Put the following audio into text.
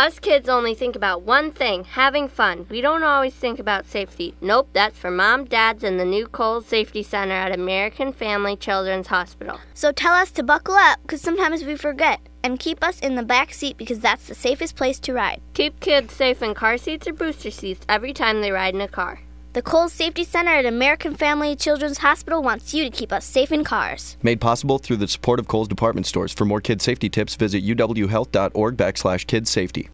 Us kids only think about one thing, having fun. We don't always think about safety. Nope, that's for mom, dads, and the new Kohl's Safety Center at American Family Children's Hospital. So tell us to buckle up, because sometimes we forget, and keep us in the back seat because that's the safest place to ride. Keep kids safe in car seats or booster seats every time they ride in a car. The Kohl's Safety Center at American Family Children's Hospital wants you to keep us safe in cars. Made possible through the support of Kohl's Department Stores. For more kids safety tips, visit uwhealth.org/kidssafety.